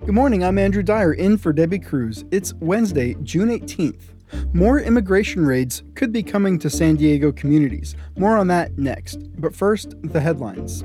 Good morning, I'm Andrew Dyer, in for Debbie Cruz. It's Wednesday, June 18th. More immigration raids could be coming to San Diego communities. More on that next. But first, the headlines.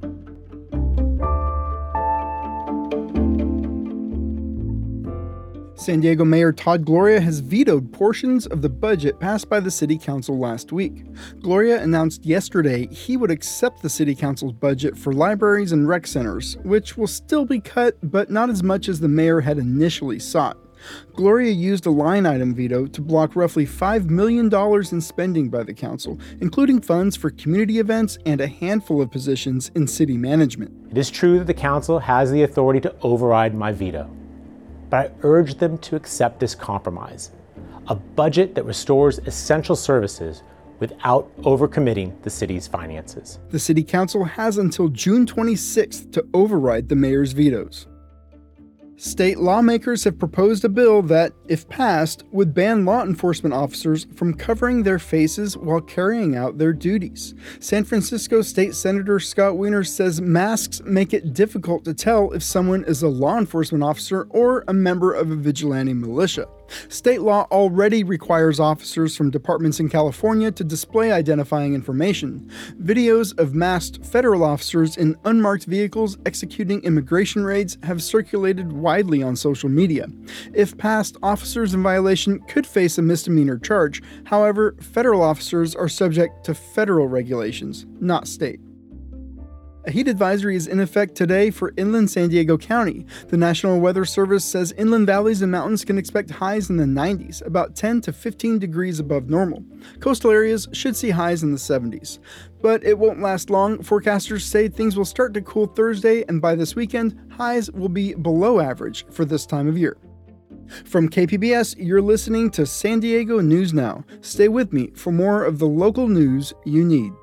San Diego Mayor Todd Gloria has vetoed portions of the budget passed by the City Council last week. Gloria announced yesterday he would accept the City Council's budget for libraries and rec centers, which will still be cut, but not as much as the mayor had initially sought. Gloria used a line item veto to block roughly $5 million in spending by the council, including funds for community events and a handful of positions in city management. It is true that the council has the authority to override my veto, but I urge them to accept this compromise, a budget that restores essential services without overcommitting the city's finances. The City Council has until June 26th to override the mayor's vetoes. State lawmakers have proposed a bill that, if passed, would ban law enforcement officers from covering their faces while carrying out their duties. San Francisco State Senator Scott Wiener says masks make it difficult to tell if someone is a law enforcement officer or a member of a vigilante militia. State law already requires officers from departments in California to display identifying information. Videos of masked federal officers in unmarked vehicles executing immigration raids have circulated widely on social media. If passed, officers in violation could face a misdemeanor charge. However, federal officers are subject to federal regulations, not state. A heat advisory is in effect today for inland San Diego County. The National Weather Service says inland valleys and mountains can expect highs in the 90s, about 10 to 15 degrees above normal. Coastal areas should see highs in the 70s. But it won't last long. Forecasters say things will start to cool Thursday, and by this weekend, highs will be below average for this time of year. From KPBS, you're listening to San Diego News Now. Stay with me for more of the local news you need.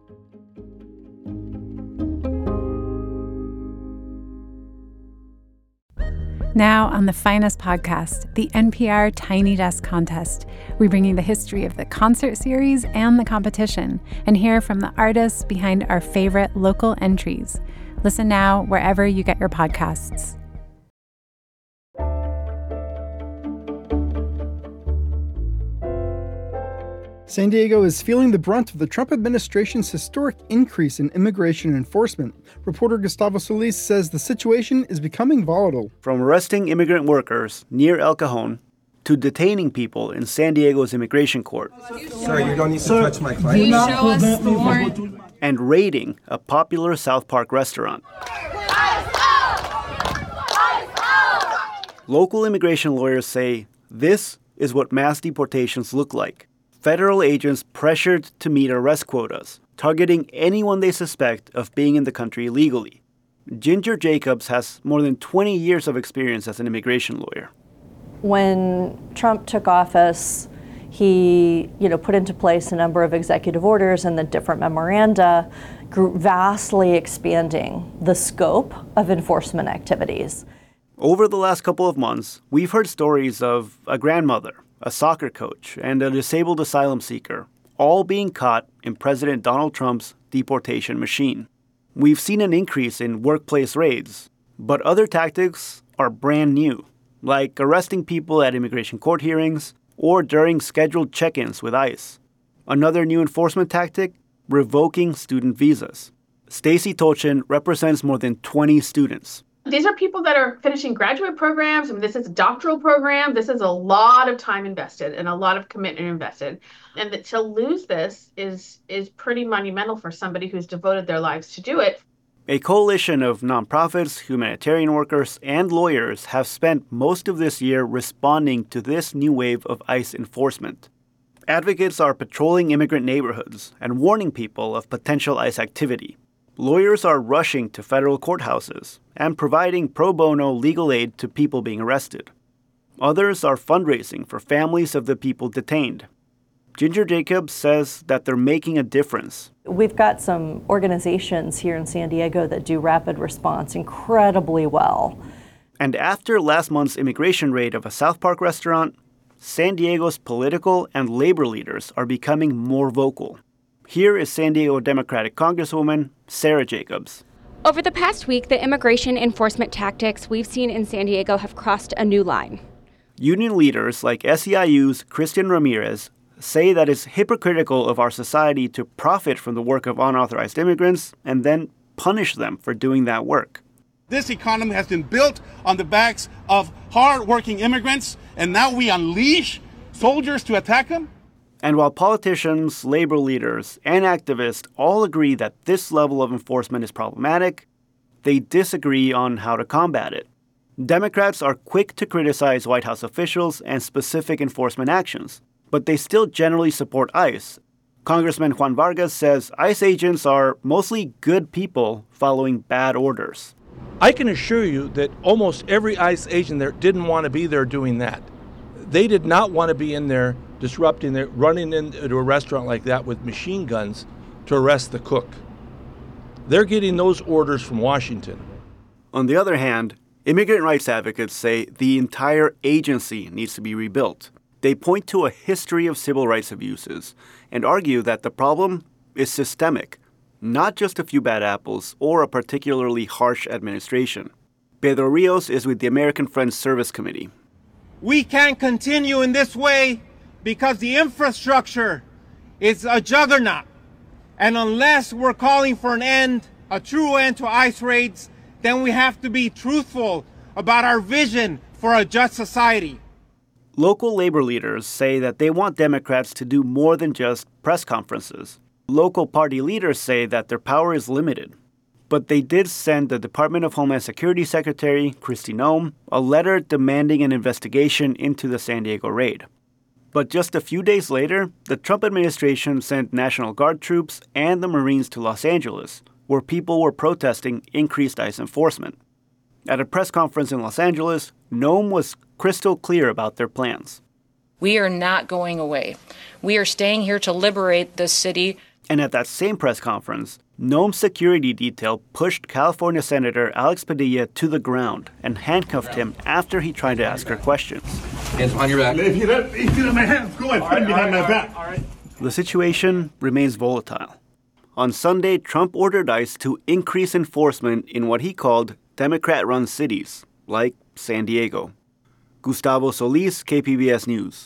Now on the finest podcast, the NPR Tiny Desk Contest, we bring you the history of the concert series and the competition and hear from the artists behind our favorite local entries. Listen now wherever you get your podcasts. San Diego is feeling the brunt of the Trump administration's historic increase in immigration enforcement. Reporter Gustavo Solis says the situation is becoming volatile. From arresting immigrant workers near El Cajon to detaining people in San Diego's immigration court. Sir, you don't need to touch my client. Do not prevent me from... And raiding a popular South Park restaurant. Local immigration lawyers say this is what mass deportations look like. Federal agents pressured to meet arrest quotas, targeting anyone they suspect of being in the country illegally. Ginger Jacobs has more than 20 years of experience as an immigration lawyer. When Trump took office, he put into place a number of executive orders and the different memoranda, vastly expanding the scope of enforcement activities. Over the last couple of months, we've heard stories of a grandmother, a soccer coach, and a disabled asylum seeker, all being caught in President Donald Trump's deportation machine. We've seen an increase in workplace raids, but other tactics are brand new, like arresting people at immigration court hearings or during scheduled check-ins with ICE. Another new enforcement tactic, revoking student visas. Stacy Tolchin represents more than 20 students. These are people that are finishing graduate programs. This is a doctoral program. This is a lot of time invested and a lot of commitment invested. And that to lose this is pretty monumental for somebody who's devoted their lives to do it. A coalition of nonprofits, humanitarian workers, and lawyers have spent most of this year responding to this new wave of ICE enforcement. Advocates are patrolling immigrant neighborhoods and warning people of potential ICE activity. Lawyers are rushing to federal courthouses and providing pro bono legal aid to people being arrested. Others are fundraising for families of the people detained. Ginger Jacobs says that they're making a difference. We've got some organizations here in San Diego that do rapid response incredibly well. And after last month's immigration raid of a South Park restaurant, San Diego's political and labor leaders are becoming more vocal. Here is San Diego Democratic Congresswoman Sarah Jacobs. Over the past week, the immigration enforcement tactics we've seen in San Diego have crossed a new line. Union leaders like SEIU's Christian Ramirez say that it's hypocritical of our society to profit from the work of unauthorized immigrants and then punish them for doing that work. This economy has been built on the backs of hard-working immigrants, and now we unleash soldiers to attack them? And while politicians, labor leaders, and activists all agree that this level of enforcement is problematic, they disagree on how to combat it. Democrats are quick to criticize White House officials and specific enforcement actions, but they still generally support ICE. Congressman Juan Vargas says ICE agents are mostly good people following bad orders. I can assure you that almost every ICE agent there didn't want to be there doing that. They did not want to be in there disrupting, running into a restaurant like that with machine guns to arrest the cook. They're getting those orders from Washington. On the other hand, immigrant rights advocates say the entire agency needs to be rebuilt. They point to a history of civil rights abuses and argue that the problem is systemic, not just a few bad apples or a particularly harsh administration. Pedro Rios is with the American Friends Service Committee. We can't continue in this way because the infrastructure is a juggernaut. And unless we're calling for an end, a true end to ICE raids, then we have to be truthful about our vision for a just society. Local labor leaders say that they want Democrats to do more than just press conferences. Local party leaders say that their power is limited. But they did send the Department of Homeland Security Secretary, Kristi Noem, a letter demanding an investigation into the San Diego raid. But just a few days later, the Trump administration sent National Guard troops and the Marines to Los Angeles, where people were protesting increased ICE enforcement. At a press conference in Los Angeles, Noem was crystal clear about their plans. We are not going away. We are staying here to liberate this city. And at that same press conference, Noem's security detail pushed California Senator Alex Padilla to the ground and handcuffed him after he tried to ask her questions. Hands behind your back. If you don't my hands, go ahead, put behind my back. The situation remains volatile. On Sunday, Trump ordered ICE to increase enforcement in what he called Democrat-run cities, like San Diego. Gustavo Solis, KPBS News.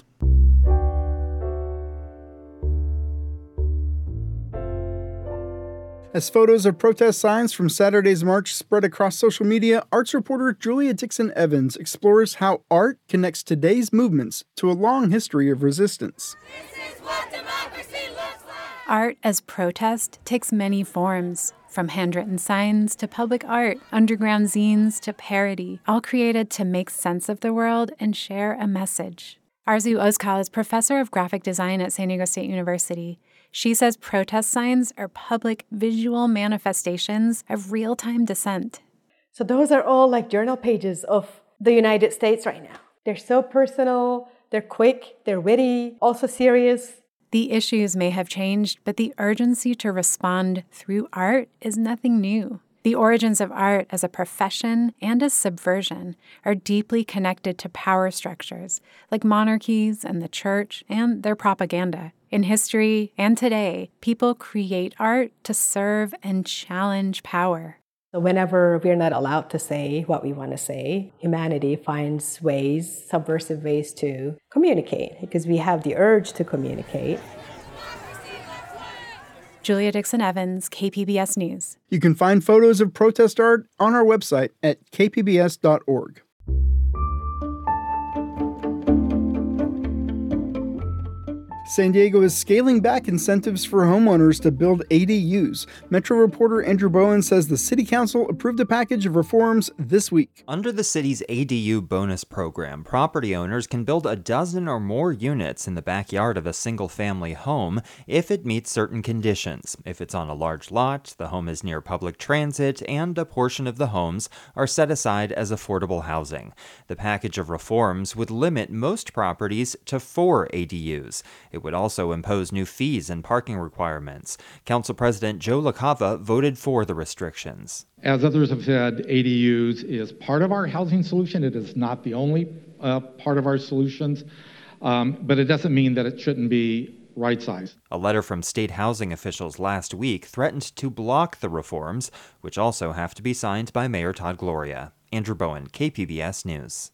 As photos of protest signs from Saturday's march spread across social media, arts reporter Julia Dixon Evans explores how art connects today's movements to a long history of resistance. This is what democracy looks like. Art as protest takes many forms, from handwritten signs to public art, underground zines to parody, all created to make sense of the world and share a message. Arzu Ozkal is professor of graphic design at San Diego State University. She says protest signs are public visual manifestations of real-time dissent. So those are all like journal pages of the United States right now. They're so personal, they're quick, they're witty, also serious. The issues may have changed, but the urgency to respond through art is nothing new. The origins of art as a profession and as subversion are deeply connected to power structures like monarchies and the church and their propaganda. In history and today, people create art to serve and challenge power. So whenever we're not allowed to say what we want to say, humanity finds ways, subversive ways to communicate because we have the urge to communicate. Julia Dixon Evans, KPBS News. You can find photos of protest art on our website at kpbs.org. San Diego is scaling back incentives for homeowners to build ADUs. Metro reporter Andrew Bowen says the City Council approved a package of reforms this week. Under the city's ADU bonus program, property owners can build a dozen or more units in the backyard of a single-family home if it meets certain conditions. If it's on a large lot, the home is near public transit, and a portion of the homes are set aside as affordable housing. The package of reforms would limit most properties to 4 ADUs. It would also impose new fees and parking requirements. Council President Joe LaCava voted for the restrictions. As others have said, ADUs is part of our housing solution. It is not the only part of our solutions, but it doesn't mean that it shouldn't be right-sized. A letter from state housing officials last week threatened to block the reforms, which also have to be signed by Mayor Todd Gloria. Andrew Bowen, KPBS News.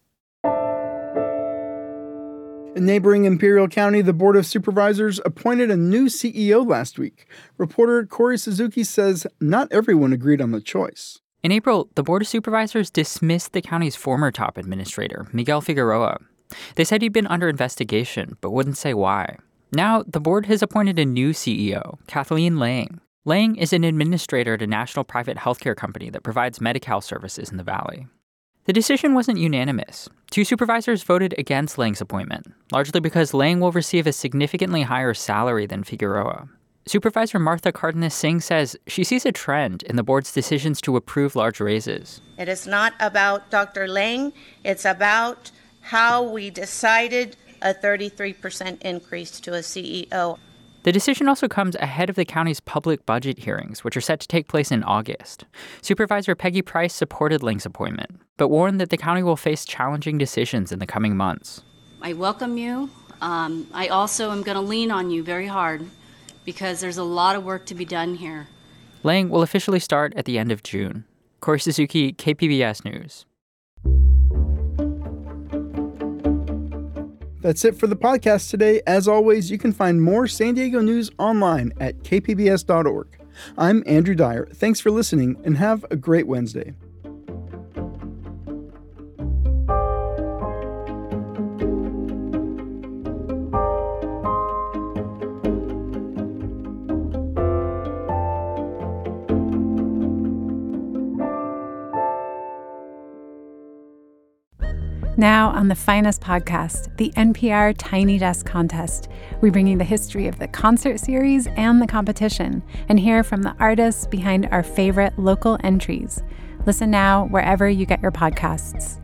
In neighboring Imperial County, the Board of Supervisors appointed a new CEO last week. Reporter Corey Suzuki says not everyone agreed on the choice. In April, the Board of Supervisors dismissed the county's former top administrator, Miguel Figueroa. They said he'd been under investigation, but wouldn't say why. Now, the board has appointed a new CEO, Kathleen Lang. Lang is an administrator at a national private healthcare company that provides Medi-Cal services in the Valley. The decision wasn't unanimous. 2 supervisors voted against Lang's appointment, largely because Lang will receive a significantly higher salary than Figueroa. Supervisor Martha Cardenas-Singh says she sees a trend in the board's decisions to approve large raises. It is not about Dr. Lang. It's about how we decided a 33% increase to a CEO. The decision also comes ahead of the county's public budget hearings, which are set to take place in August. Supervisor Peggy Price supported Lang's appointment, but warned that the county will face challenging decisions in the coming months. I welcome you. I also am going to lean on you very hard because there's a lot of work to be done here. Lang will officially start at the end of June. Corey Suzuki, KPBS News. That's it for the podcast today. As always, you can find more San Diego news online at kpbs.org. I'm Andrew Dyer. Thanks for listening and have a great Wednesday. Now on the Finest Podcast, the NPR Tiny Desk Contest, we bring you the history of the concert series and the competition and hear from the artists behind our favorite local entries. Listen now wherever you get your podcasts.